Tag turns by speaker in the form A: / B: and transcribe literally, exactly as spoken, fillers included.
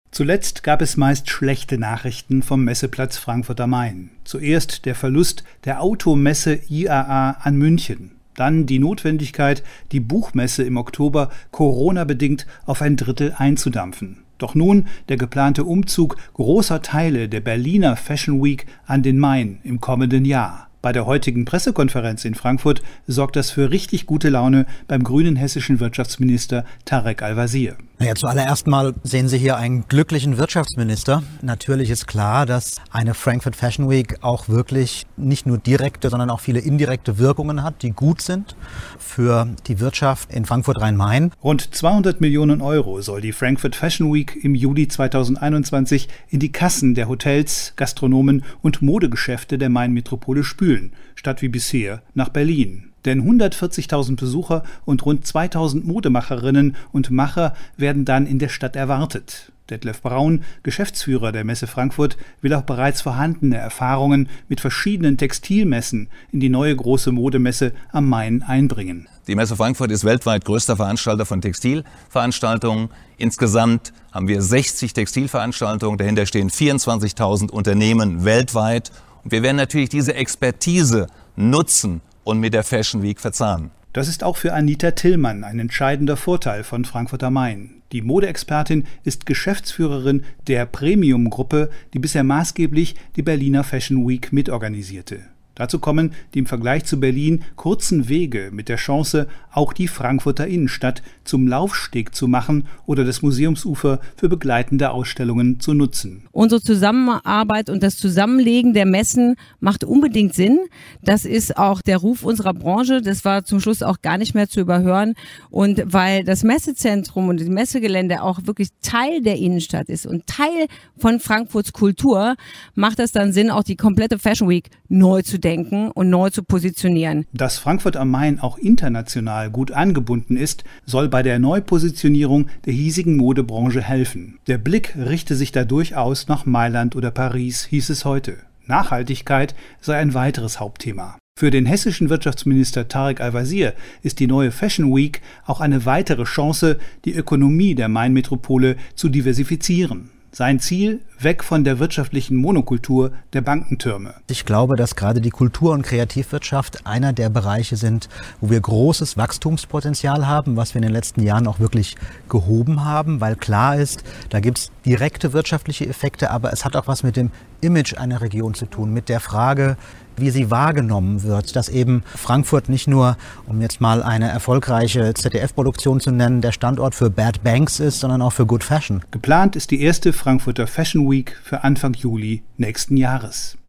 A: Zuletzt gab es meist schlechte Nachrichten vom Messeplatz Frankfurt am Main. Zuerst der Verlust der Automesse I A A an München. Dann die Notwendigkeit, die Buchmesse im Oktober Corona-bedingt auf ein Drittel einzudampfen. Doch nun der geplante Umzug großer Teile der Berliner Fashion Week an den Main im kommenden Jahr. Bei der heutigen Pressekonferenz in Frankfurt sorgt das für richtig gute Laune beim grünen hessischen Wirtschaftsminister Tarek Al-Wazir.
B: Ja, zuallererst mal sehen Sie hier einen glücklichen Wirtschaftsminister. Natürlich ist klar, dass eine Frankfurt Fashion Week auch wirklich nicht nur direkte, sondern auch viele indirekte Wirkungen hat, die gut sind für die Wirtschaft in Frankfurt-Rhein-Main.
A: Rund zweihundert Millionen Euro soll die Frankfurt Fashion Week im Juli zweitausendeinundzwanzig in die Kassen der Hotels, Gastronomen und Modegeschäfte der Main-Metropole spülen, statt wie bisher nach Berlin. Denn hundertvierzigtausend Besucher und rund zweitausend Modemacherinnen und Macher werden dann in der Stadt erwartet. Detlef Braun, Geschäftsführer der Messe Frankfurt, will auch bereits vorhandene Erfahrungen mit verschiedenen Textilmessen in die neue große Modemesse am Main einbringen.
C: Die Messe Frankfurt ist weltweit größter Veranstalter von Textilveranstaltungen. Insgesamt haben wir sechzig Textilveranstaltungen, dahinter stehen vierundzwanzigtausend Unternehmen weltweit. Und wir werden natürlich diese Expertise nutzen und mit der Fashion Week verzahnen.
A: Das ist auch für Anita Tillmann ein entscheidender Vorteil von Frankfurt am Main. Die Modeexpertin ist Geschäftsführerin der Premium-Gruppe, die bisher maßgeblich die Berliner Fashion Week mitorganisierte. Dazu kommen die im Vergleich zu Berlin kurzen Wege mit der Chance, auch die Frankfurter Innenstadt zum Laufsteg zu machen oder das Museumsufer für begleitende Ausstellungen zu nutzen.
D: Unsere Zusammenarbeit und das Zusammenlegen der Messen macht unbedingt Sinn. Das ist auch der Ruf unserer Branche. Das war zum Schluss auch gar nicht mehr zu überhören. Und weil das Messezentrum und das Messegelände auch wirklich Teil der Innenstadt ist und Teil von Frankfurts Kultur, macht es dann Sinn, auch die komplette Fashion Week neu zu denken und neu zu positionieren.
A: Dass Frankfurt am Main auch international gut angebunden ist, soll bei der Neupositionierung der hiesigen Modebranche helfen. Der Blick richte sich da durchaus nach Mailand oder Paris, hieß es heute. Nachhaltigkeit sei ein weiteres Hauptthema. Für den hessischen Wirtschaftsminister Tarek Al-Wazir ist die neue Fashion Week auch eine weitere Chance, die Ökonomie der Main-Metropole zu diversifizieren. Sein Ziel, weg von der wirtschaftlichen Monokultur der Bankentürme.
B: Ich glaube, dass gerade die Kultur- und Kreativwirtschaft einer der Bereiche sind, wo wir großes Wachstumspotenzial haben, was wir in den letzten Jahren auch wirklich gehoben haben, weil klar ist, da gibt es direkte wirtschaftliche Effekte, aber es hat auch was mit dem Image einer Region zu tun, mit der Frage, wie sie wahrgenommen wird, dass eben Frankfurt nicht nur, um jetzt mal eine erfolgreiche Z D F-Produktion zu nennen, der Standort für Bad Banks ist, sondern auch für Good Fashion.
A: Geplant ist die erste Frankfurter Fashion Week für Anfang Juli nächsten Jahres.